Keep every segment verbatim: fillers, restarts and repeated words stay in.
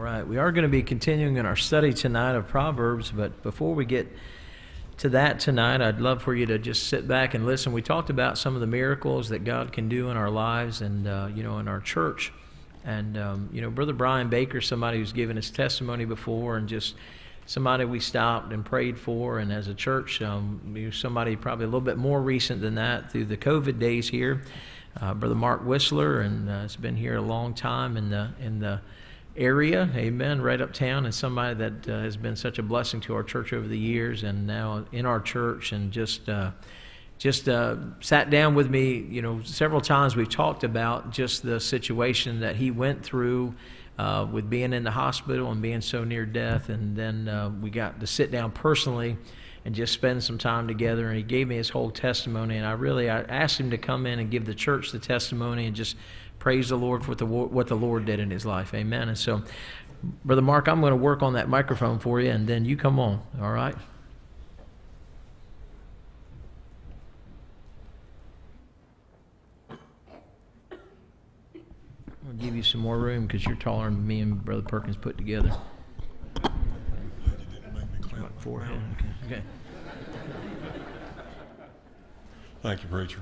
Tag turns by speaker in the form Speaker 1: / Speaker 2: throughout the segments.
Speaker 1: right, we are going to be continuing in our study tonight of Proverbs, but before we get to that tonight, I'd love for you to just sit back and listen. We talked about some of the miracles that God can do in our lives and, uh, you know, in our church. And, um, you know, Brother Brian Baker, somebody who's given his testimony before, and just somebody we stopped and prayed for. And as a church, um, somebody probably a little bit more recent than that through the COVID days here, uh, Brother Mark Whistler, and uh, has been here a long time in the in the area, amen, right uptown, and somebody that uh, has been such a blessing to our church over the years, and now in our church, and just uh, just uh, sat down with me, you know, several times. We've talked about just the situation that he went through uh, with being in the hospital and being so near death, and then uh, we got to sit down personally and just spend some time together, and he gave me his whole testimony, and I really I asked him to come in and give the church the testimony and just praise the Lord for what the, what the Lord did in his life. Amen. And so, Brother Mark, I'm going to work on that microphone for you, and then you come on, all right? I'll give you some more room because you're taller than me and Brother Perkins put together. Forehead. Okay. Okay.
Speaker 2: Thank you, preacher.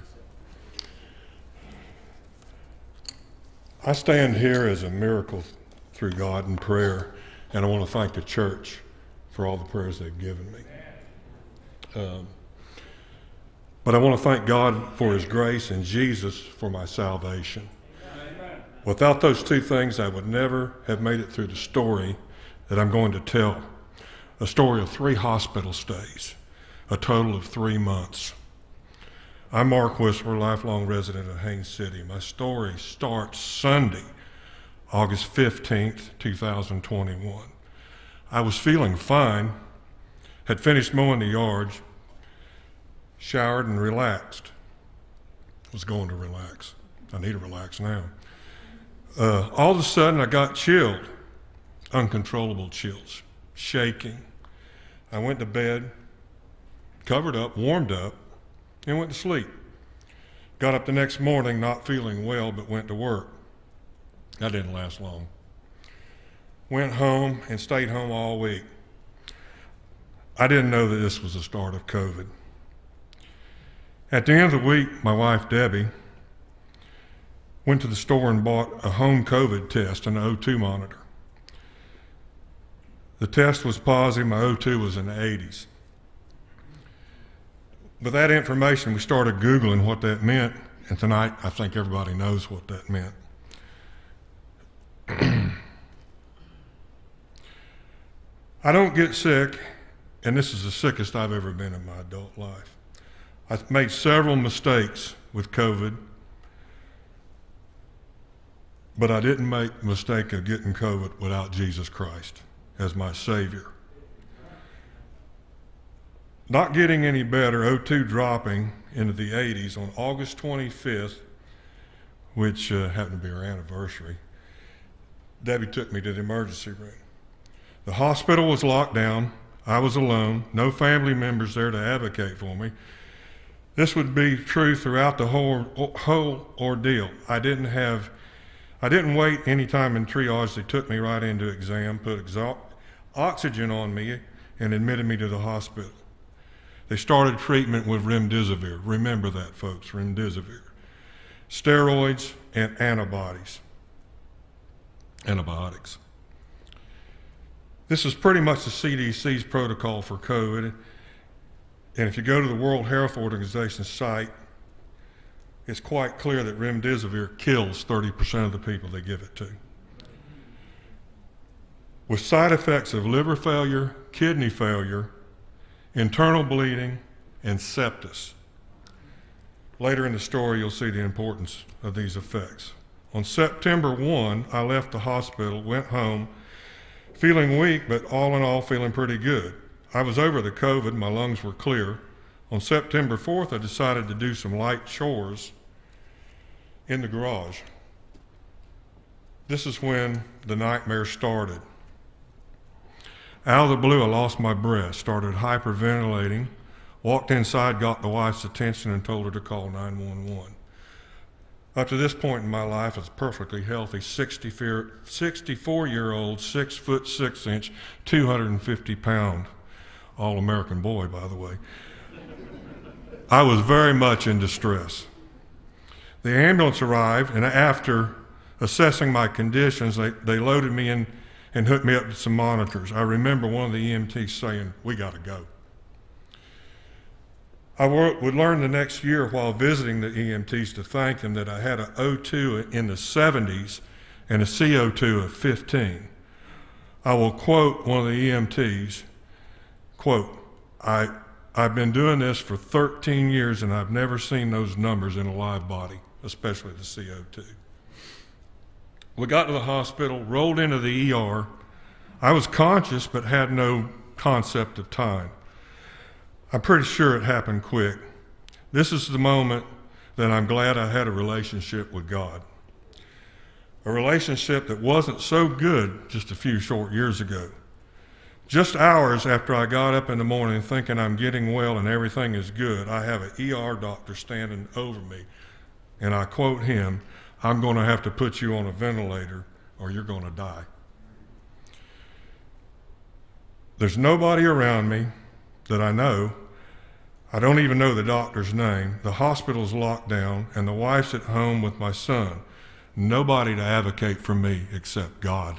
Speaker 2: I stand here as a miracle through God in prayer, and I want to thank the church for all the prayers they've given me. Um, but I want to thank God for his grace and Jesus for my salvation. Without those two things, I would never have made it through the story that I'm going to tell. A story of three hospital stays, a total of three months. I'm Mark Whistler, lifelong resident of Haines City. My story starts Sunday, August fifteenth, two thousand twenty-one. I was feeling fine, had finished mowing the yard, showered and relaxed. Was going to relax. I need to relax now. Uh, all of a sudden I got chilled, uncontrollable chills, shaking. I went to bed, covered up, warmed up, and went to sleep. Got up the next morning not feeling well, but went to work. That didn't last long. Went home and stayed home all week. I didn't know that this was the start of COVID. At the end of the week, my wife, Debbie, went to the store and bought a home COVID test and an O two monitor. The test was positive, my O two was in the eighties. With that information, we started Googling what that meant, and tonight I think everybody knows what that meant. I don't get sick, and this is the sickest I've ever been in my adult life. I've made several mistakes with COVID, but I didn't make the mistake of getting COVID without Jesus Christ as my Savior. Not getting any better, O two dropping into the eighties on August twenty-fifth, which uh, happened to be our anniversary. Debbie took me to the emergency room. The hospital was locked down. I was alone, no family members there to advocate for me. This would be true throughout the whole, whole ordeal. I didn't have, I didn't wait any time in triage. They took me right into exam, put exo- oxygen on me, and admitted me to the hospital. They started treatment with remdesivir. Remember that, folks, remdesivir. Steroids and antibodies. Antibiotics. This is pretty much the C D C's protocol for COVID. And if you go to the World Health Organization site, it's quite clear that remdesivir kills thirty percent of the people they give it to. With side effects of liver failure, kidney failure, internal bleeding, and sepsis. Later in the story, you'll see the importance of these effects. On September first, I left the hospital, went home, feeling weak, but all in all, feeling pretty good. I was over the COVID, my lungs were clear. On September fourth, I decided to do some light chores in the garage. This is when the nightmare started. Out of the blue, I lost my breath, started hyperventilating, walked inside, got the wife's attention, and told her to call nine one one. Up to this point in my life, I was perfectly healthy, sixty-four-year-old, six foot six inch, two hundred fifty pound, all-American boy, by the way. I was very much in distress. The ambulance arrived, and after assessing my conditions, they, they loaded me in and hooked me up to some monitors. I remember one of the E M Ts saying, "We got to go." I would learn the next year while visiting the E M Ts to thank them that I had an O two in the seventies and a C O two of fifteen. I will quote one of the E M Ts, quote, I, I've been doing this for thirteen years and I've never seen those numbers in a live body, especially the C O two. We got to the hospital, rolled into the E R. I was conscious but had no concept of time. I'm pretty sure it happened quick. This is the moment that I'm glad I had a relationship with God. A relationship that wasn't so good just a few short years ago. Just hours after I got up in the morning thinking I'm getting well and everything is good, I have an E R doctor standing over me, and I quote him, "I'm going to have to put you on a ventilator or you're going to die." There's nobody around me that I know. I don't even know the doctor's name. The hospital's locked down, and the wife's at home with my son. Nobody to advocate for me except God.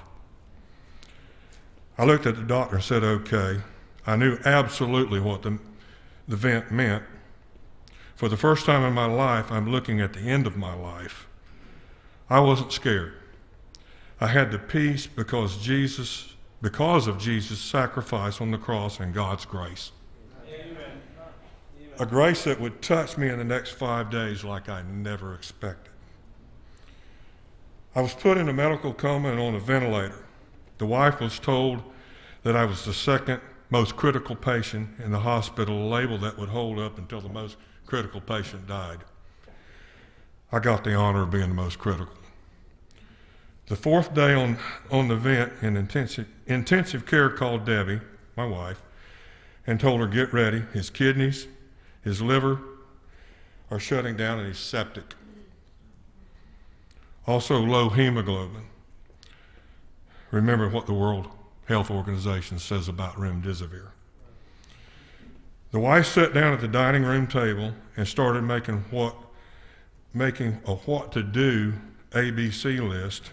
Speaker 2: I looked at the doctor and said, "Okay." I knew absolutely what the, the vent meant. For the first time in my life, I'm looking at the end of my life. I wasn't scared. I had the peace because Jesus, because of Jesus' sacrifice on the cross and God's grace. Amen. A grace that would touch me in the next five days like I never expected. I was put in a medical coma and on a ventilator. The wife was told that I was the second most critical patient in the hospital, a label that would hold up until the most critical patient died. I got the honor of being the most critical. The fourth day on, on the vent in intensive, intensive care called Debbie, my wife, and told her, "Get ready. His kidneys, his liver are shutting down and he's septic. Also low hemoglobin." Remember what the World Health Organization says about remdesivir. The wife sat down at the dining room table and started making what, making a what to do A B C list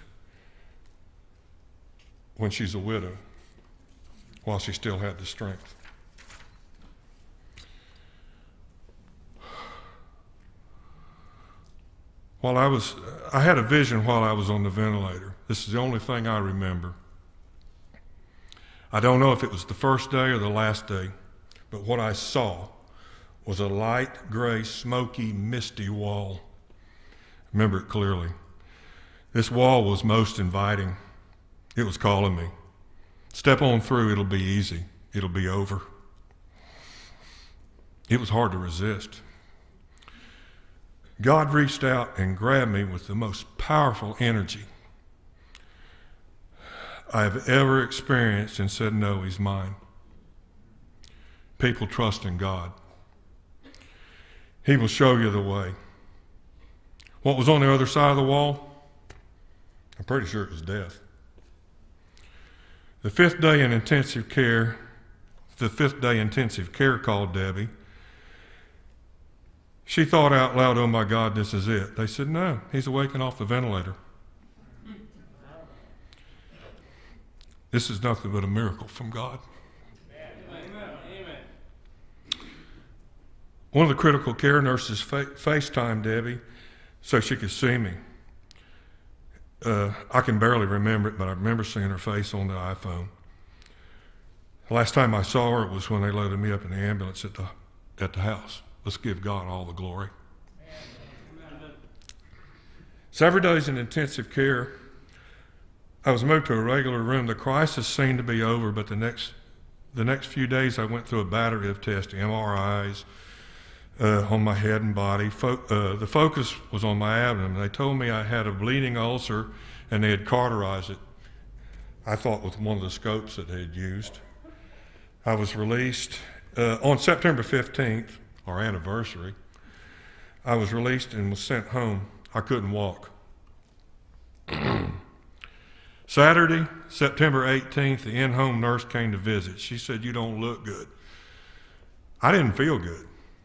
Speaker 2: when she's a widow, while she still had the strength. While I was, I had a vision while I was on the ventilator. This is the only thing I remember. I don't know if it was the first day or the last day, but what I saw was a light gray, smoky, misty wall. I remember it clearly. This wall was most inviting. It was calling me. Step on through, it'll be easy. It'll be over. It was hard to resist. God reached out and grabbed me with the most powerful energy I've ever experienced and said, "No, he's mine." People trust in God. He will show you the way. What was on the other side of the wall? I'm pretty sure it was death. The fifth day in intensive care, the fifth day intensive care called Debbie. She thought out loud, "Oh my God, this is it." They said, "No, he's awake and off the ventilator." This is nothing but a miracle from God. Amen. One of the critical care nurses fa- FaceTimed Debbie so she could see me. Uh, I can barely remember it, but I remember seeing her face on the iPhone. The last time I saw her, it was when they loaded me up in the ambulance at the, at the house. Let's give God all the glory. Amen. Several days in intensive care, I was moved to a regular room. The crisis seemed to be over, but the next, the next few days I went through a battery of tests, M R Is, uh, on my head and body. Fo- uh, the focus was on my abdomen. They told me I had a bleeding ulcer and they had cauterized it. I thought with one of the scopes that they had used. I was released uh, on September fifteenth, our anniversary. I was released and was sent home. I couldn't walk. Saturday, September eighteenth, the in-home nurse came to visit. She said, "You don't look good." I didn't feel good.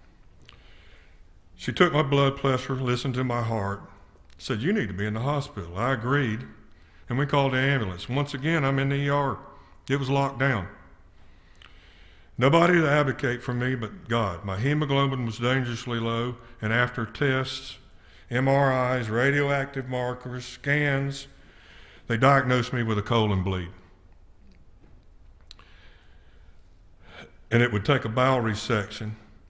Speaker 2: She took my blood pressure, listened to my heart, said, "You need to be in the hospital." I agreed, and we called the ambulance. Once again, I'm in the E R. It was locked down. Nobody to advocate for me but God. My hemoglobin was dangerously low, and after tests, M R Is, radioactive markers, scans, they diagnosed me with a colon bleed. And it would take a bowel resection.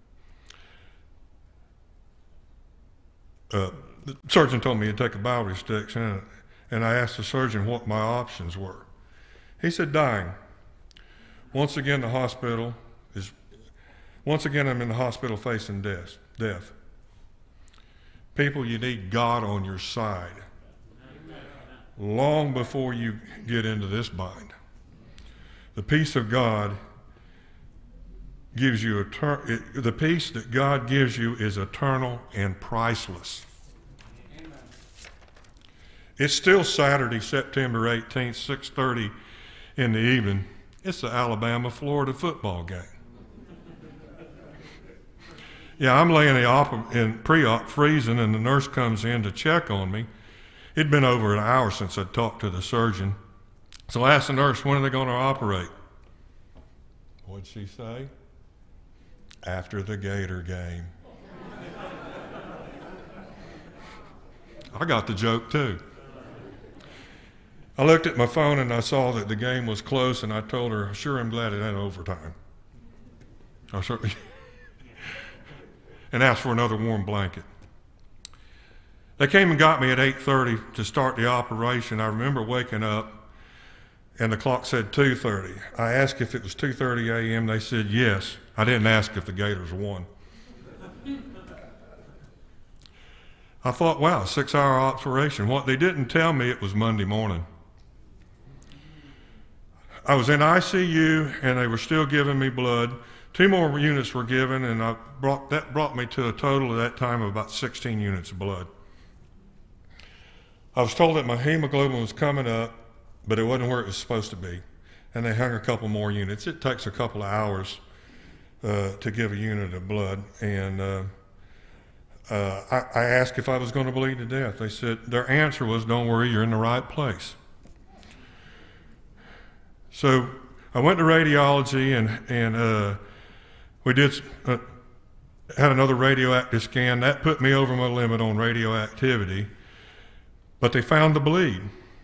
Speaker 2: Uh, the surgeon told me it'd take a bowel resection, and I asked the surgeon what my options were. He said, "Dying." Once again, the hospital is, once again, I'm in the hospital facing death. death. People, you need God on your side long before you get into this bind. The peace of God gives you, etern- it, the peace that God gives you is eternal and priceless. Amen. It's still Saturday, September eighteenth, six thirty in the evening. It's the Alabama-Florida football game. Yeah, I'm laying the op- in pre-op freezing, and the nurse comes in to check on me. It'd been over an hour since I'd talked to the surgeon. So I asked the nurse, "When are they going to operate?" What'd she say? "After the Gator game." I got the joke too. I looked at my phone and I saw that the game was close, and I told her, "Sure, I'm glad it had overtime." I certainly and asked for another warm blanket. They came and got me at eight thirty to start the operation. I remember waking up and the clock said two thirty. I asked if it was two thirty a m They said yes. I didn't ask if the Gators won. I thought, wow, six-hour operation. What they didn't tell me, it was Monday morning. I was in I C U, and they were still giving me blood. Two more units were given, and I brought, that brought me to a total at that time of about sixteen units of blood. I was told that my hemoglobin was coming up, but it wasn't where it was supposed to be, and they hung a couple more units. It takes a couple of hours uh, to give a unit of blood, and uh, uh, I, I asked if I was going to bleed to death. They said, their answer was, "Don't worry, you're in the right place." So I went to radiology, and, and uh, we did uh, had another radioactive scan. That put me over my limit on radioactivity, but they found the bleed.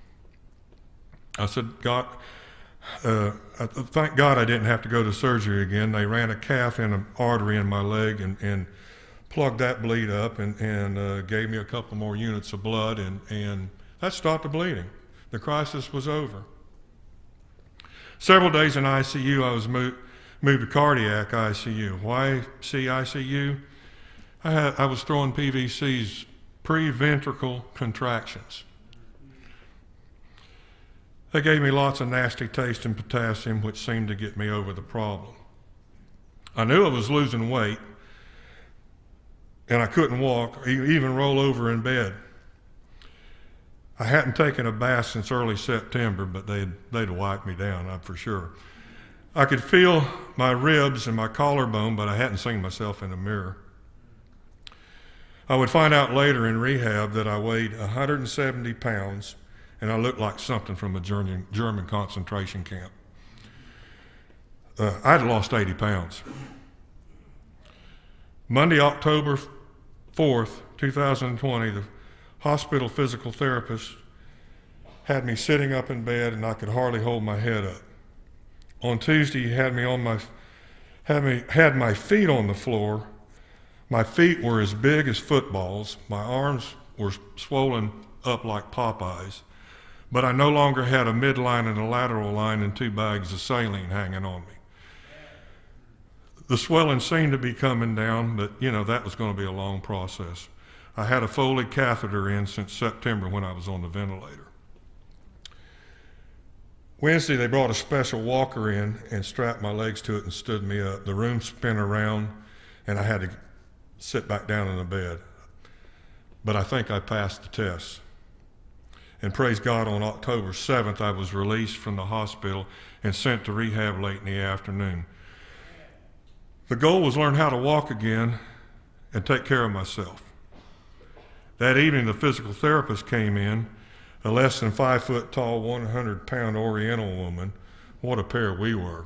Speaker 2: I said, "God, uh, I, thank God I didn't have to go to surgery again." They ran a cath in an artery in my leg and, and plugged that bleed up, and, and uh, gave me a couple more units of blood, and, and that stopped the bleeding. The crisis was over. Several days in I C U, I was moved, moved to cardiac I C U. Why C I C U? I, had, I was throwing P V Cs, pre-ventricle contractions. They gave me lots of nasty taste in potassium, which seemed to get me over the problem. I knew I was losing weight, and I couldn't walk, even roll over in bed. I hadn't taken a bath since early September, but they'd, they'd wiped me down, I'm for sure. I could feel my ribs and my collarbone, but I hadn't seen myself in a mirror. I would find out later in rehab that I weighed one hundred seventy pounds, and I looked like something from a German, German concentration camp. Uh, I'd lost eighty pounds. Monday, October fourth, two thousand twenty, the hospital physical therapist had me sitting up in bed, and I could hardly hold my head up. On Tuesday, he had me on my had me had my feet on the floor. My feet were as big as footballs. My arms were swollen up like Popeyes, but I no longer had a midline and a lateral line and two bags of saline hanging on me. The swelling seemed to be coming down, but you know that was going to be a long process. I had a Foley catheter in since September when I was on the ventilator. Wednesday, they brought a special walker in and strapped my legs to it and stood me up. The room spun around, and I had to sit back down in the bed. but I think I passed the test. And praise God, on October seventh, I was released from the hospital and sent to rehab late in the afternoon. The goal was learn how to walk again and take care of myself. That evening, the physical therapist came in, a less than five foot tall, one hundred pound Oriental woman. What a pair we were.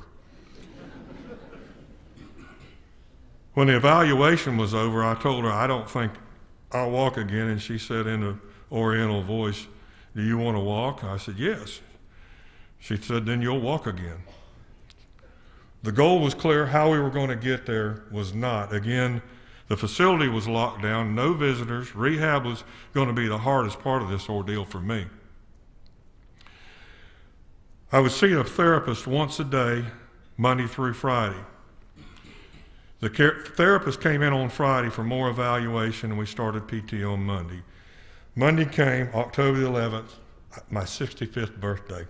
Speaker 2: When the evaluation was over, I told her, I don't think I'll walk again. And she said in an Oriental voice, do you want to walk? I said, yes. She said, then you'll walk again. The goal was clear. How we were going to get there was not. Again, the facility was locked down, no visitors. Rehab was going to be the hardest part of this ordeal for me. I would see a therapist once a day, Monday through Friday. The care- therapist came in on Friday for more evaluation, and we started P T on Monday. Monday came, October the eleventh, my sixty-fifth birthday.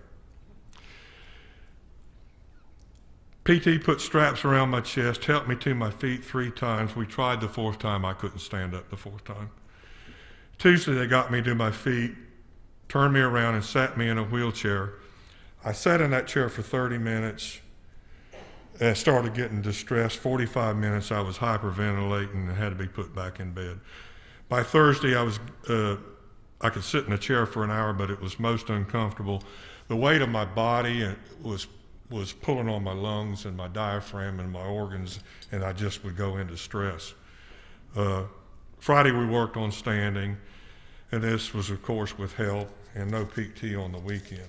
Speaker 2: P T put straps around my chest, helped me to my feet three times. We tried the fourth time. I couldn't stand up the fourth time. Tuesday, they got me to my feet, turned me around, and sat me in a wheelchair. I sat in that chair for thirty minutes and started getting distressed. forty-five minutes, I was hyperventilating and had to be put back in bed. By Thursday, I was uh, I could sit in a chair for an hour, but it was most uncomfortable. The weight of my body was was pulling on my lungs and my diaphragm and my organs, and I just would go into stress. Uh, Friday, we worked on standing, and this was, of course, with help and no P T on the weekend.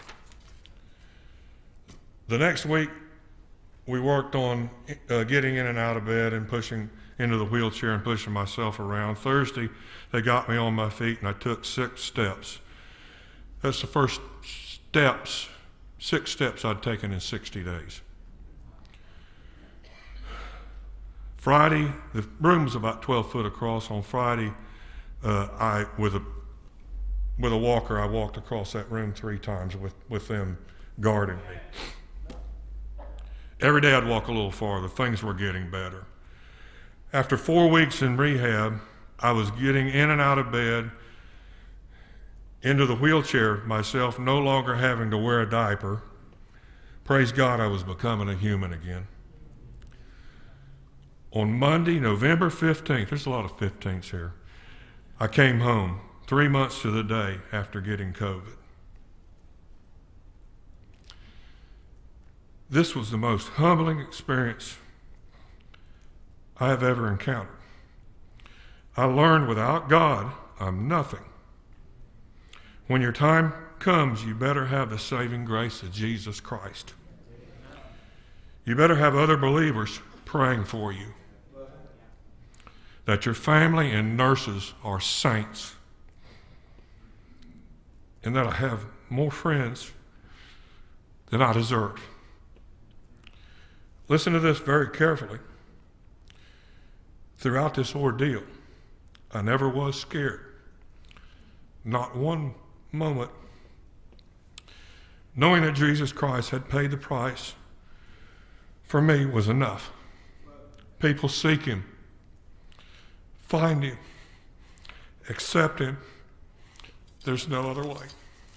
Speaker 2: The next week, we worked on uh, getting in and out of bed and pushing into the wheelchair and pushing myself around. Thursday, they got me on my feet, and I took six steps. That's the first steps, six steps I'd taken in sixty days. Friday, the room was about twelve foot across. On Friday, uh, I with a with a walker, I walked across that room three times with, with them guarding me. Every day I'd walk a little farther. Things were getting better. After four weeks in rehab, I was getting in and out of bed, into the wheelchair myself, no longer having to wear a diaper. Praise God, I was becoming a human again. On Monday, November fifteenth, there's a lot of fifteenths here, I came home three months to the day after getting COVID. This was the most humbling experience I have ever encountered. I learned without God, I'm nothing. When your time comes, you better have the saving grace of Jesus Christ. You better have other believers praying for you. That your family and nurses are saints. And that I have more friends than I deserve. Listen to this very carefully. Throughout this ordeal, I never was scared. Not one moment. Knowing that Jesus Christ had paid the price for me was enough. People seek Him, find Him, accept Him. There's no other way.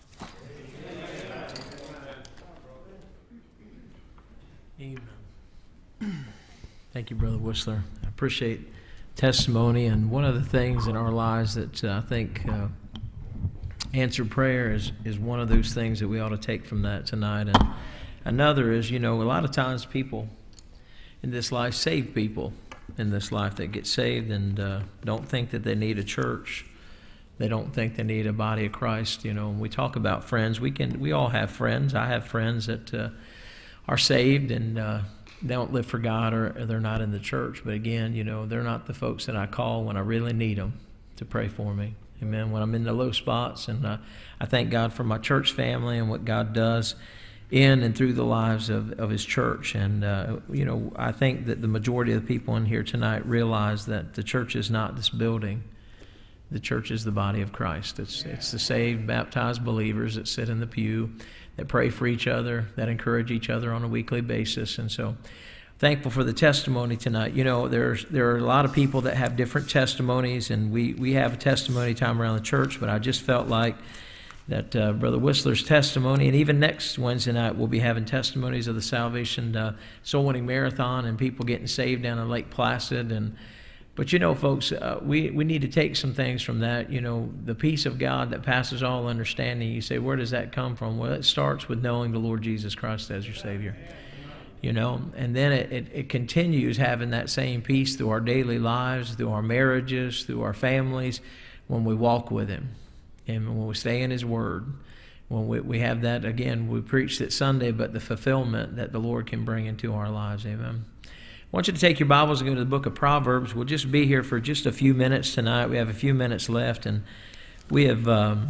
Speaker 1: Amen. Thank you, Brother Whistler. I appreciate testimony, and one of the things in our lives that uh, I think uh, answered prayer is, is one of those things that we ought to take from that tonight. And another is, you know, a lot of times people in this life, save people in this life that get saved and uh, don't think that they need a church. They don't think they need a body of Christ. You know, when we talk about friends, we can we all have friends. I have friends that uh, are saved and uh, they don't live for God, or, or they're not in the church. But again, you know, they're not the folks that I call when I really need them to pray for me. Amen. When I'm in the low spots, and uh, I thank God for my church family and what God does in and through the lives of, of His church. And, uh, you know, I think that the majority of the people in here tonight realize that the church is not this building. The church is the body of Christ. It's, it's the saved, baptized believers that sit in the pew, that pray for each other, that encourage each other on a weekly basis. And so thankful for the testimony tonight. You know, there's there are a lot of people that have different testimonies, and we, we have a testimony time around the church, but I just felt like that uh, Brother Whistler's testimony, and even next Wednesday night we'll be having testimonies of the Salvation uh, Soul Winning Marathon and people getting saved down in Lake Placid. And But you know, folks, uh, we, we need to take some things from that. You know, the peace of God that passes all understanding. You say, where does that come from? Well, it starts with knowing the Lord Jesus Christ as your Savior. You know, and then it, it, it continues having that same peace through our daily lives, through our marriages, through our families, when we walk with Him. And when we stay in His Word, when we, we have that, again, we preached it Sunday, but the fulfillment that the Lord can bring into our lives. Amen. I want you to take your Bibles and go to the book of Proverbs. We'll just be here for just a few minutes tonight. We have a few minutes left, and we have um,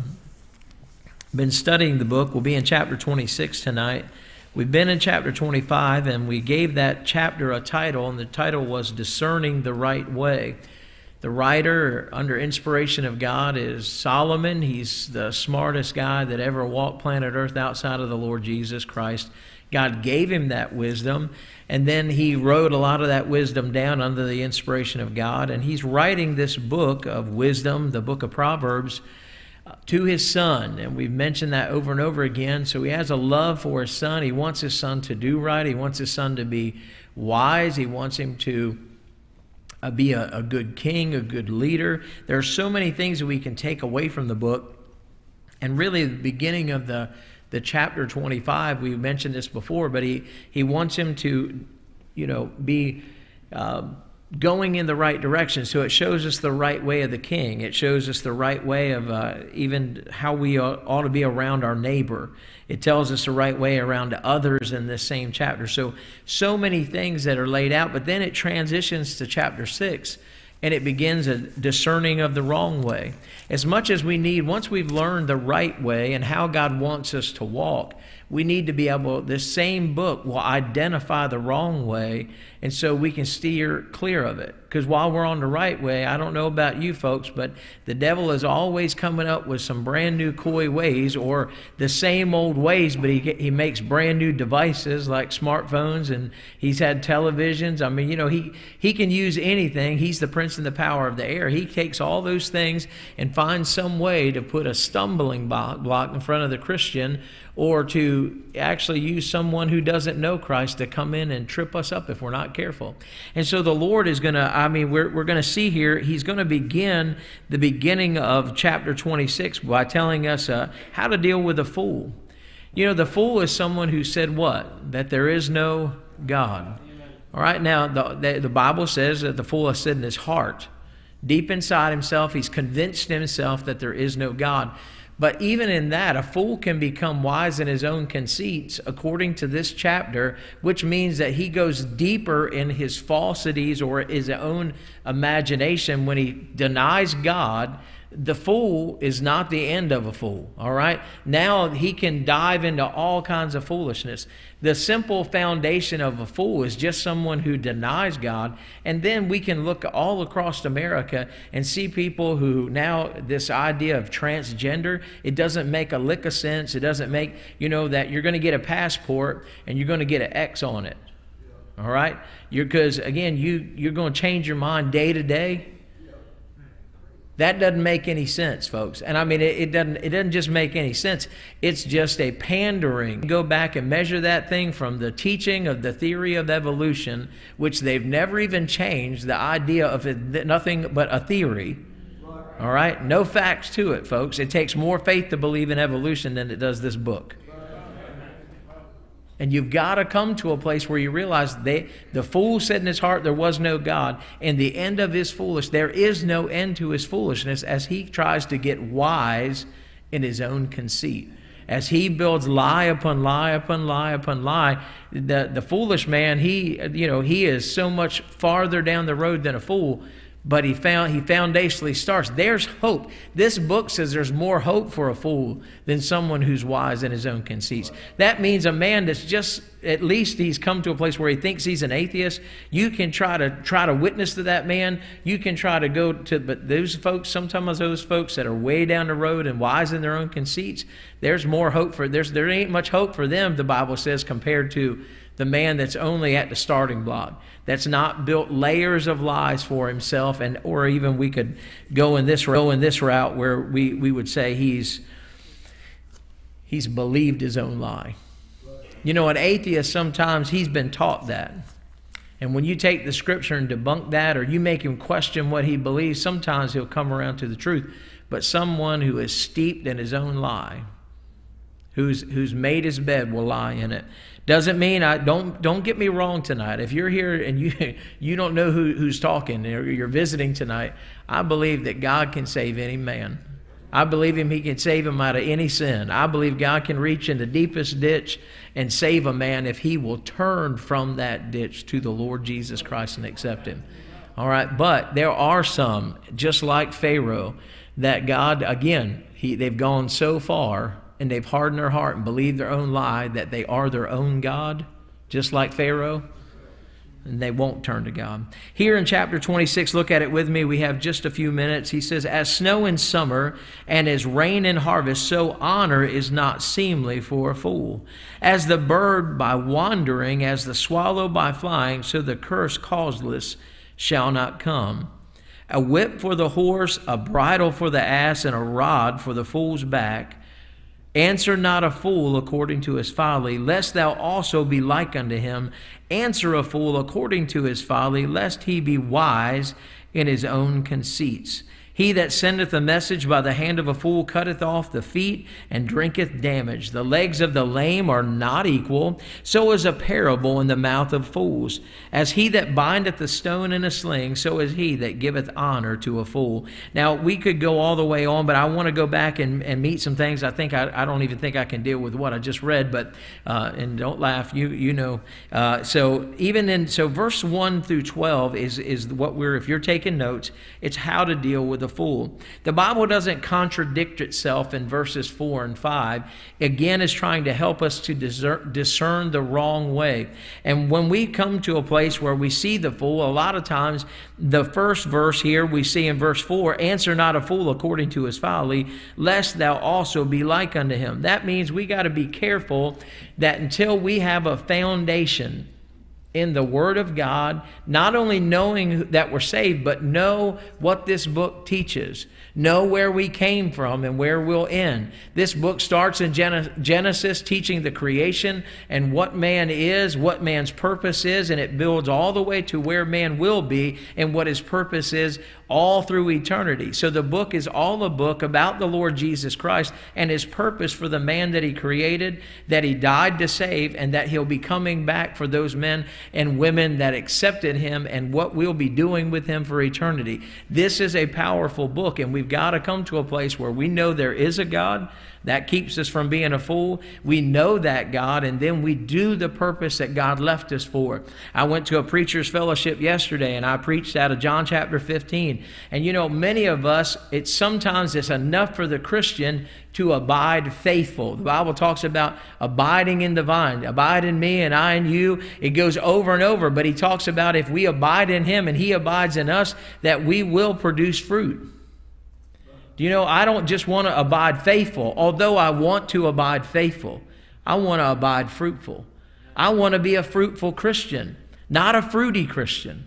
Speaker 1: been studying the book. We'll be in chapter twenty-six tonight. We've been in chapter twenty-five, and we gave that chapter a title, and the title was Discerning the Right Way. The writer, under inspiration of God, is Solomon. He's the smartest guy that ever walked planet Earth outside of the Lord Jesus Christ. God gave him that wisdom, and then he wrote a lot of that wisdom down under the inspiration of God. And he's writing this book of wisdom, the book of Proverbs, to his son. And we've mentioned that over and over again. So he has a love for his son. He wants his son to do right. He wants his son to be wise. He wants him to Uh, be a, a good king, a good leader. There are so many things that we can take away from the book. And really, the beginning of the, the chapter twenty-five, we mentioned this before, but he, he wants him to, you know, be uh, going in the right direction. So it shows us the right way of the king. It shows us the right way of uh, even how we ought, ought to be around our neighbor. It tells us the right way around others in this same chapter. So, so many things that are laid out, but then it transitions to chapter six, and it begins a discerning of the wrong way. As much as we need, once we've learned the right way and how God wants us to walk, we need to be able, this same book will identify the wrong way, and so we can steer clear of it. Because while we're on the right way, I don't know about you folks, but the devil is always coming up with some brand new coy ways, or the same old ways, but he, he makes brand new devices like smartphones, and he's had televisions. I mean, you know, he, he can use anything. He's the prince and the power of the air. He takes all those things and finds some way to put a stumbling block in front of the Christian, or to actually use someone who doesn't know Christ to come in and trip us up if we're not careful. And so the Lord is going to, I mean, we're, we're going to see here, he's going to begin the beginning of chapter twenty-six by telling us uh, how to deal with a fool. You know, the fool is someone who said what? That there is no God. All right, now the, the, the Bible says that the fool has said in his heart, deep inside himself, he's convinced himself that there is no God. But even in that, a fool can become wise in his own conceits, according to this chapter, which means that he goes deeper in his falsities or his own imagination when he denies God. The fool is not the end of a fool, all right? Now he can dive into all kinds of foolishness. The simple foundation of a fool is just someone who denies God. And then we can look all across America and see people who now, this idea of transgender, it doesn't make a lick of sense. It doesn't make, you know, that you're going to get a passport and you're going to get an X on it, all right? Because, again, you, you're going to change your mind day to day. That doesn't make any sense, folks. And I mean, it, it doesn't it doesn't just make any sense. It's just a pandering. Go back and measure that thing from the teaching of the theory of evolution, which they've never even changed, the idea of it, nothing but a theory. All right? No facts to it, folks. It takes more faith to believe in evolution than it does this book. And you've got to come to a place where you realize they, the fool said in his heart there was no God. And the end of his foolishness, there is no end to his foolishness as he tries to get wise in his own conceit. As he builds lie upon lie upon lie upon lie, the, the foolish man, he, you know, he is so much farther down the road than a fool. But he found he foundationally starts. There's hope. This book says there's more hope for a fool than someone who's wise in his own conceits. That means a man that's just, at least he's come to a place where he thinks he's an atheist. You can try to try to witness to that man. You can try to go to, but those folks, sometimes those folks that are way down the road and wise in their own conceits, there's more hope for, there's there ain't much hope for them, the Bible says, compared to The man that's only at the starting block, that's not built layers of lies for himself, and or even we could go in this go in this route where we, we would say he's he's believed his own lie. You know, an atheist, sometimes he's been taught that. And when you take the scripture and debunk that, or you make him question what he believes, sometimes he'll come around to the truth. But someone who is steeped in his own lie, who's who's made his bed, will lie in it. Doesn't mean I don't don't get me wrong tonight. If you're here and you you don't know who, who's talking, or you're visiting tonight, I believe that God can save any man. I believe him, he can save him out of any sin. I believe God can reach in the deepest ditch and save a man if he will turn from that ditch to the Lord Jesus Christ and accept him. All right, but there are some, just like Pharaoh, that God, again, he, they've gone so far and they've hardened their heart and believed their own lie that they are their own God, just like Pharaoh. And they won't turn to God. Here in chapter twenty-six, look at it with me. We have just a few minutes. He says, as snow in summer and as rain in harvest, so honor is not seemly for a fool. As the bird by wandering, as the swallow by flying, so the curse causeless shall not come. A whip for the horse, a bridle for the ass, and a rod for the fool's back. Answer not a fool according to his folly, lest thou also be like unto him. Answer a fool according to his folly, lest he be wise in his own conceits. He that sendeth a message by the hand of a fool cutteth off the feet and drinketh damage. The legs of the lame are not equal, so is a parable in the mouth of fools. As he that bindeth a stone in a sling, so is he that giveth honor to a fool. Now, we could go all the way on, but I want to go back and, and meet some things. I think I, I don't even think I can deal with what I just read, but uh, and don't laugh, you you know. Uh, so even in so verse one through twelve is is what we're, if you're taking notes, it's how to deal with a fool. The Bible doesn't contradict itself in verses four and five. Again, it's trying to help us to discern, discern the wrong way. And when we come to a place where we see the fool, a lot of times the first verse here we see in verse four, answer not a fool according to his folly, lest thou also be like unto him. That means we got to be careful that until we have a foundation in the Word of God, not only knowing that we're saved, but know what this book teaches. Know where we came from and where we'll end. This book starts in Genesis, teaching the creation and what man is, what man's purpose is, and it builds all the way to where man will be and what his purpose is all through eternity. So the book is all a book about the Lord Jesus Christ and his purpose for the man that he created, that he died to save, and that he'll be coming back for those men and women that accepted him and what we'll be doing with him for eternity. This is a powerful book, and we've got to come to a place where we know there is a God. That keeps us from being a fool. We know that God, and then we do the purpose that God left us for. I went to a preacher's fellowship yesterday, and I preached out of John chapter fifteen. And you know, many of us, it's sometimes it's enough for the Christian to abide faithful. The Bible talks about abiding in the vine. Abide in me and I in you. It goes over and over, but he talks about if we abide in him and he abides in us, that we will produce fruit. Do you know, I don't just want to abide faithful, although I want to abide faithful. I want to abide fruitful. I want to be a fruitful Christian, not a fruity Christian.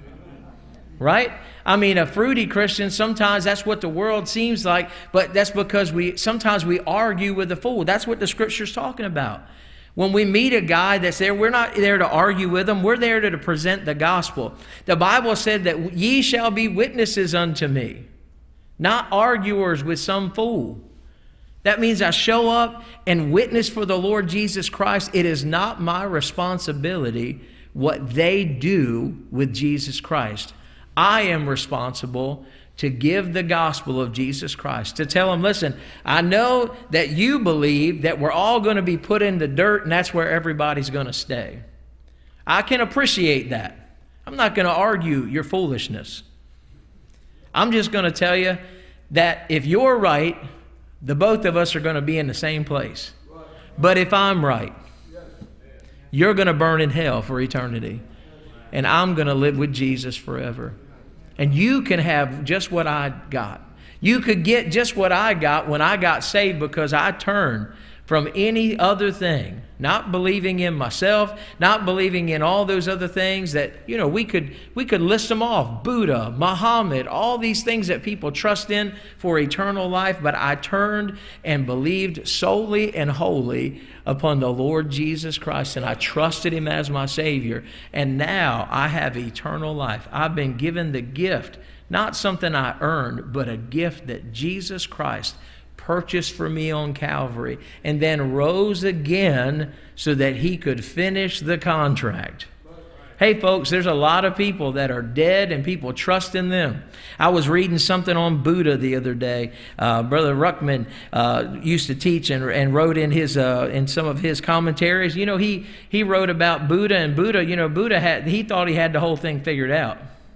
Speaker 1: Right? I mean, a fruity Christian, sometimes that's what the world seems like, but that's because we sometimes we argue with the fool. That's what the Scripture's talking about. When we meet a guy that's there, we're not there to argue with him. We're there to present the gospel. The Bible said that ye shall be witnesses unto me, not arguers with some fool. That means I show up and witness for the Lord Jesus Christ. It is not my responsibility what they do with Jesus Christ. I am responsible to give the gospel of Jesus Christ, to tell them, listen, I know that you believe that we're all going to be put in the dirt and that's where everybody's going to stay. I can appreciate that. I'm not going to argue your foolishness. I'm just going to tell you that if you're right, the both of us are going to be in the same place. But if I'm right, you're going to burn in hell for eternity. And I'm going to live with Jesus forever. And you can have just what I got. You could get just what I got when I got saved because I turned from any other thing, not believing in myself, not believing in all those other things that, you know, we could we could list them off. Buddha, Muhammad, all these things that people trust in for eternal life. But I turned and believed solely and wholly upon the Lord Jesus Christ, and I trusted Him as my Savior. And now I have eternal life. I've been given the gift, not something I earned, but a gift that Jesus Christ purchased for me on Calvary, and then rose again so that He could finish the contract. Hey folks, there's a lot of people that are dead and people trust in them. I was reading something on Buddha the other day. Uh, Brother Ruckman uh, used to teach and, and wrote in his uh, in some of his commentaries. You know, he he wrote about Buddha, and Buddha, you know, Buddha had he thought he had the whole thing figured out.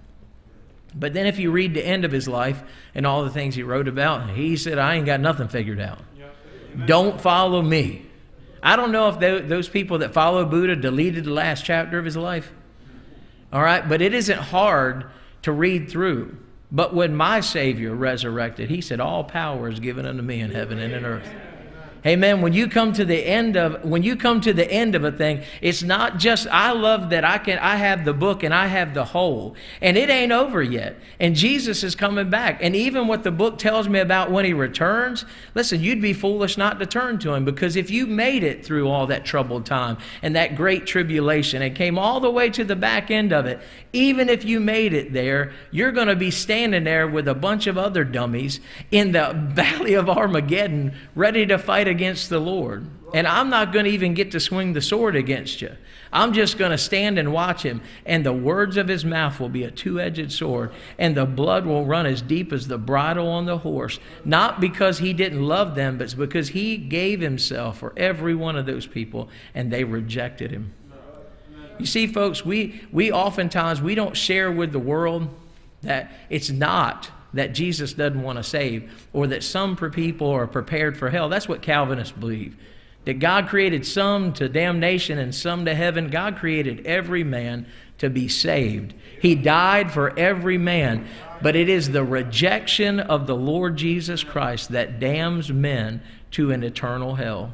Speaker 1: But then if you read the end of his life and all the things he wrote about, he said, I ain't got nothing figured out. Yep. Don't follow me. I don't know if those people that follow Buddha deleted the last chapter of his life. All right, but it isn't hard to read through. But when my Savior resurrected, He said, all power is given unto me in heaven and in earth. Amen. When you come to the end of when you come to the end of a thing, it's not just I love that I can I have the book and I have the whole, and it ain't over yet. And Jesus is coming back. And even what the book tells me about when He returns, listen, you'd be foolish not to turn to Him, because if you made it through all that troubled time and that great tribulation and came all the way to the back end of it, even if you made it there, you're going to be standing there with a bunch of other dummies in the valley of Armageddon, ready to fight against the Lord. And I'm not going to even get to swing the sword against you. I'm just going to stand and watch Him, and the words of His mouth will be a two-edged sword, and the blood will run as deep as the bridle on the horse, not because He didn't love them, but because He gave Himself for every one of those people, and they rejected Him. You see, folks, we, we oftentimes, we don't share with the world that it's not that Jesus doesn't want to save, or that some people are prepared for hell. That's what Calvinists believe. That God created some to damnation and some to heaven. God created every man to be saved. He died for every man. But it is the rejection of the Lord Jesus Christ that damns men to an eternal hell.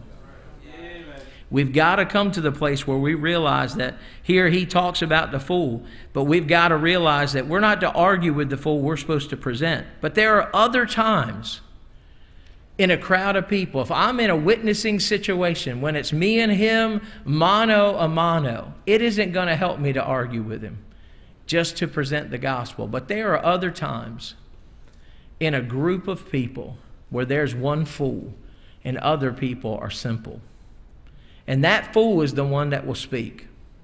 Speaker 1: We've got to come to the place where we realize that here He talks about the fool, but we've got to realize that we're not to argue with the fool, we're supposed to present. But there are other times in a crowd of people, if I'm in a witnessing situation, when it's me and him, mano a mano, it isn't going to help me to argue with him, just to present the gospel. But there are other times in a group of people where there's one fool and other people are simple. And that fool is the one that will speak.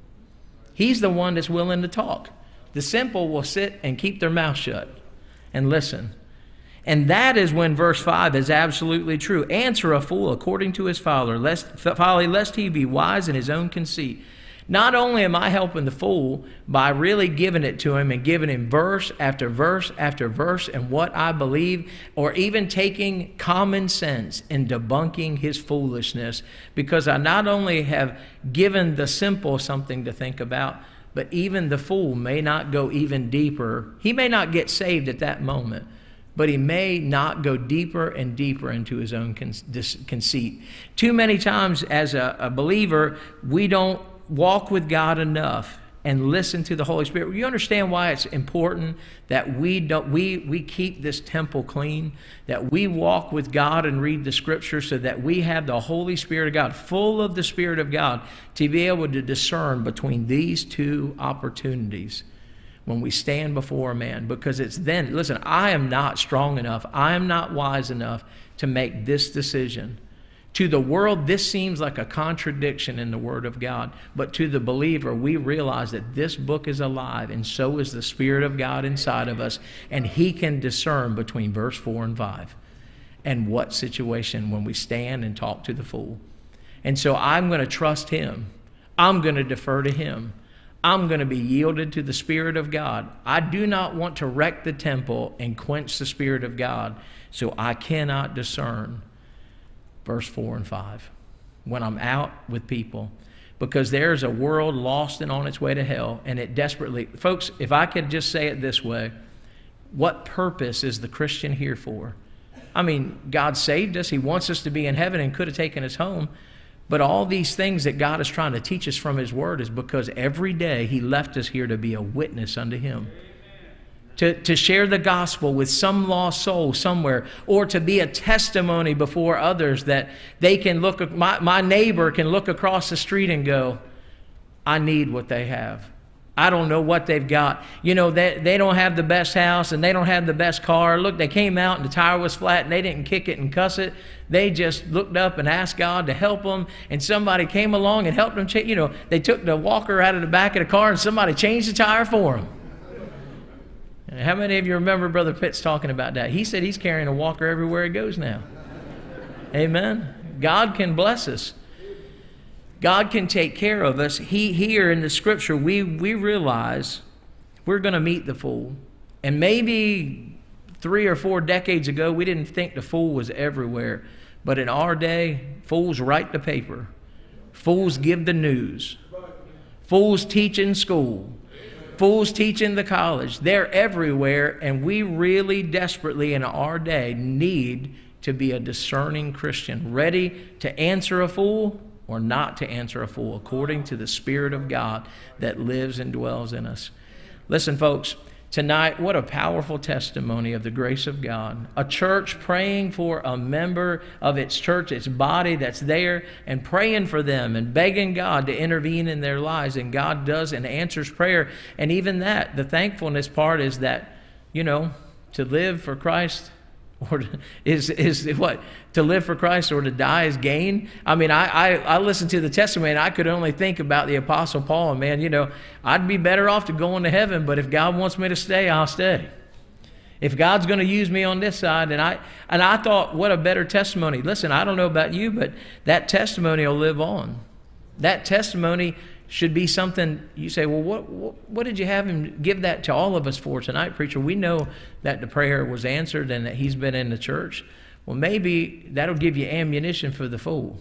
Speaker 1: He's the one that's willing to talk. The simple will sit and keep their mouth shut and listen. And that is when verse five is absolutely true. Answer a fool according to his folly, lest, folly, lest he be wise in his own conceit. Not only am I helping the fool by really giving it to him and giving him verse after verse after verse and what I believe, or even taking common sense and debunking his foolishness, because I not only have given the simple something to think about, but even the fool may not go even deeper. He may not get saved at that moment, but he may not go deeper and deeper into his own conceit. Too many times as a, a believer, we don't walk with God enough and listen to the Holy Spirit. You understand why it's important that we don't we we keep this temple clean, that we walk with God and read the Scripture, so that we have the Holy Spirit of God, full of the Spirit of God, to be able to discern between these two opportunities when we stand before a man. Because it's then, listen, I am not strong enough, I am not wise enough to make this decision. To the world, this seems like a contradiction in the Word of God. But to the believer, we realize that this book is alive, and so is the Spirit of God inside of us. And He can discern between verse four and five and what situation when we stand and talk to the fool. And so I'm going to trust Him. I'm going to defer to Him. I'm going to be yielded to the Spirit of God. I do not want to wreck the temple and quench the Spirit of God, so I cannot discern verse four and five when I'm out with people, because there's a world lost and on its way to hell, and it desperately, folks, if I could just say it this way, what purpose is the Christian here for? I mean, God saved us. He wants us to be in heaven and could have taken us home. But all these things that God is trying to teach us from His Word is because every day He left us here to be a witness unto Him. To, to share the gospel with some lost soul somewhere, or to be a testimony before others that they can look, my, my neighbor can look across the street and go, I need what they have. I don't know what they've got. You know, they, they don't have the best house and they don't have the best car. Look, they came out and the tire was flat and they didn't kick it and cuss it. They just looked up and asked God to help them, and somebody came along and helped them. Cha- you know, they took the walker out of the back of the car and somebody changed the tire for them. How many of you remember Brother Pitts talking about that? He said he's carrying a walker everywhere he goes now. Amen. God can bless us. God can take care of us. He here in the Scripture, we, we realize we're going to meet the fool. And maybe three or four decades ago, we didn't think the fool was everywhere. But in our day, fools write the paper. Fools give the news. Fools teach in school. Fools teach in the college. They're everywhere, and we really desperately in our day need to be a discerning Christian, ready to answer a fool or not to answer a fool, according to the Spirit of God that lives and dwells in us. Listen, folks, tonight, what a powerful testimony of the grace of God. A church praying for a member of its church, its body that's there, and praying for them and begging God to intervene in their lives. And God does and answers prayer. And even that, the thankfulness part is that, you know, to live for Christ or to, is is what? To live for Christ or to die is gain? I mean, I, I, I listened to the testimony and I could only think about the Apostle Paul. And man, you know, I'd be better off to going to heaven, but if God wants me to stay, I'll stay. If God's going to use me on this side, and I and I thought, what a better testimony. Listen, I don't know about you, but that testimony will live on. That testimony should be something you say, well, what, what what did you have him give that to all of us for tonight, preacher? We know that the prayer was answered and that he's been in the church. Well, maybe that'll give you ammunition for the fool.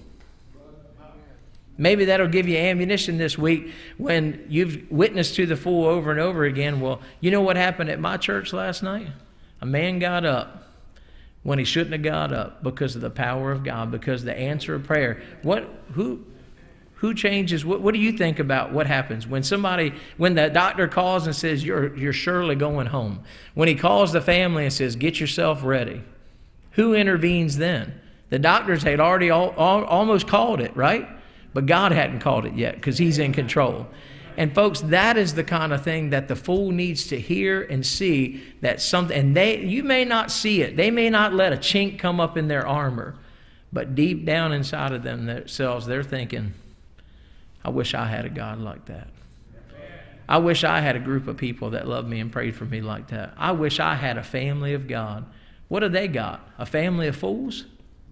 Speaker 1: Maybe that'll give you ammunition this week when you've witnessed to the fool over and over again. Well, you know what happened at my church last night? A man got up when he shouldn't have got up because of the power of God, because of the answer of prayer. What, who... Who changes? What, what do you think about what happens when somebody, when the doctor calls and says, you're, you're surely going home? When he calls the family and says, get yourself ready. Who intervenes then? The doctors had already all, all, almost called it, right? But God hadn't called it yet because he's in control. And folks, that is the kind of thing that the fool needs to hear and see, that something, and they, you may not see it. They may not let a chink come up in their armor, but deep down inside of them themselves, they're thinking, I wish I had a God like that. I wish I had a group of people that loved me and prayed for me like that. I wish I had a family of God. What do they got? A family of fools?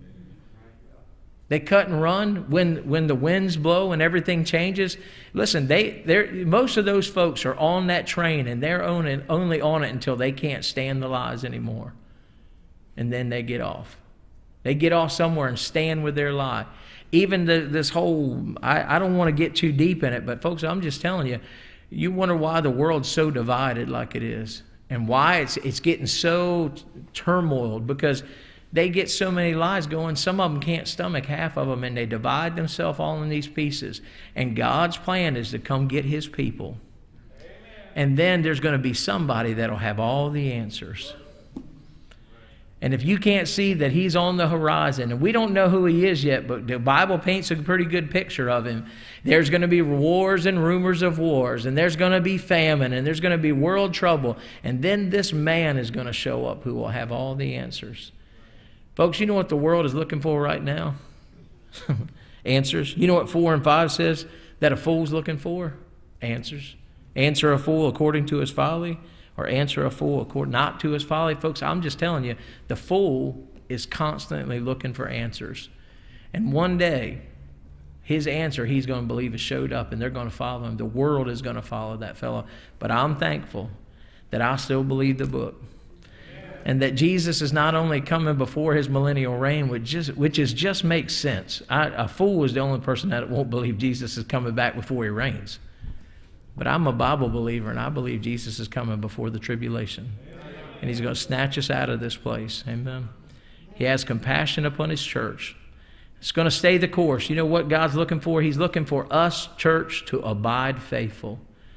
Speaker 1: They cut and run when, when the winds blow and everything changes. Listen, they, they're, most of those folks are on that train and they're on it, only on it until they can't stand the lies anymore. And then they get off. They get off somewhere and stand with their lie. Even the, this whole, I, I don't want to get too deep in it, but folks, I'm just telling you, you wonder why the world's so divided like it is and why it's, it's getting so turmoiled, because they get so many lies going. Some of them can't stomach half of them, and they divide themselves all in these pieces. And God's plan is to come get his people. Amen. And then there's going to be somebody that'll have all the answers. And if you can't see that he's on the horizon, and we don't know who he is yet, but the Bible paints a pretty good picture of him. There's going to be wars and rumors of wars, and there's going to be famine, and there's going to be world trouble. And then this man is going to show up who will have all the answers. Folks, you know what the world is looking for right now? Answers. You know what four and five says that a fool's looking for? Answers. Answer a fool according to his folly, or answer a fool according not to his folly. Folks, I'm just telling you, the fool is constantly looking for answers. And one day, his answer he's going to believe has showed up, and they're going to follow him. The world is going to follow that fellow. But I'm thankful that I still believe the book. And that Jesus is not only coming before his millennial reign, which just, which is just makes sense. I, a fool is the only person that won't believe Jesus is coming back before he reigns. But I'm a Bible believer, and I believe Jesus is coming before the tribulation. And he's going to snatch us out of this place. Amen. He has compassion upon his church. It's going to stay the course. You know what God's looking for? He's looking for us, church, to abide faithful.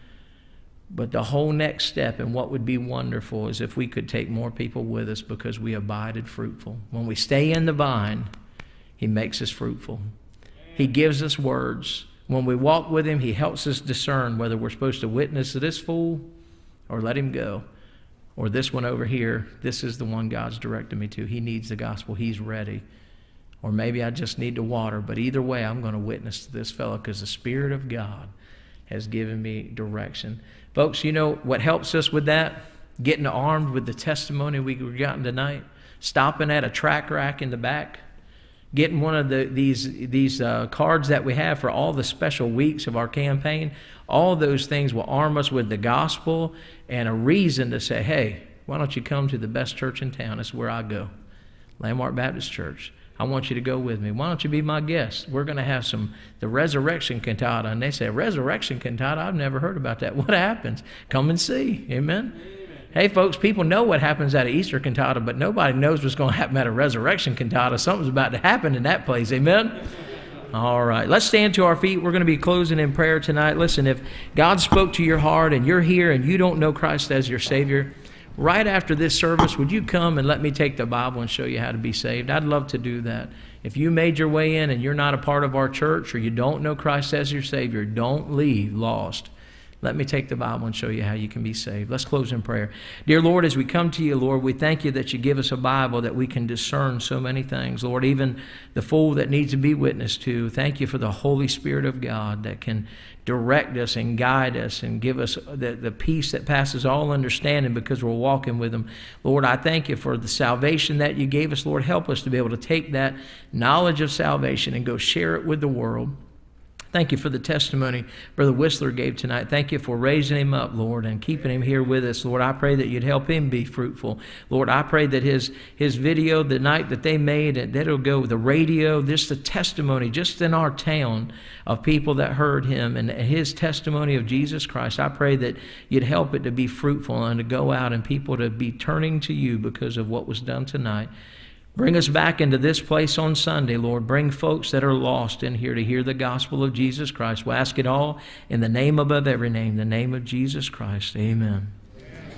Speaker 1: But the whole next step, and what would be wonderful, is if we could take more people with us because we abided fruitful. When we stay in the vine, he makes us fruitful. He gives us words. When we walk with him, he helps us discern whether we're supposed to witness to this fool or let him go. Or this one over here, this is the one God's directed me to. He needs the gospel. He's ready. Or maybe I just need to water. But either way, I'm going to witness to this fellow because the Spirit of God has given me direction. Folks, you know what helps us with that? Getting armed with the testimony we've gotten tonight. Stopping at a track rack in the back. Getting one of the, these, these uh, cards that we have for all the special weeks of our campaign. All those things will arm us with the gospel and a reason to say, hey, why don't you come to the best church in town? It's where I go. Landmark Baptist Church. I want you to go with me. Why don't you be my guest? We're going to have some, the resurrection cantata. And they say, resurrection cantata? I've never heard about that. What happens? Come and see. Amen? Amen. Hey, folks, people know what happens at an Easter cantata, but nobody knows what's going to happen at a resurrection cantata. Something's about to happen in that place. Amen? All right. Let's stand to our feet. We're going to be closing in prayer tonight. Listen, if God spoke to your heart and you're here and you don't know Christ as your Savior, right after this service, would you come and let me take the Bible and show you how to be saved? I'd love to do that. If you made your way in and you're not a part of our church or you don't know Christ as your Savior, don't leave lost. Let me take the Bible and show you how you can be saved. Let's close in prayer. Dear Lord, as we come to you, Lord, we thank you that you give us a Bible that we can discern so many things. Lord, even the fool that needs to be witnessed to. Thank you for the Holy Spirit of God that can direct us and guide us and give us the, the peace that passes all understanding because we're walking with him. Lord, I thank you for the salvation that you gave us. Lord, help us to be able to take that knowledge of salvation and go share it with the world. Thank you for the testimony Brother Whistler gave tonight. Thank you for raising him up, Lord, and keeping him here with us. Lord, I pray that you'd help him be fruitful. Lord, I pray that his, his video, the night that they made, that it'll go with the radio, just the testimony, just in our town of people that heard him and his testimony of Jesus Christ. I pray that you'd help it to be fruitful and to go out and people to be turning to you because of what was done tonight. Bring us back into this place on Sunday, Lord. Bring folks that are lost in here to hear the gospel of Jesus Christ. We'll ask it all in the name above every name, the name of Jesus Christ. Amen.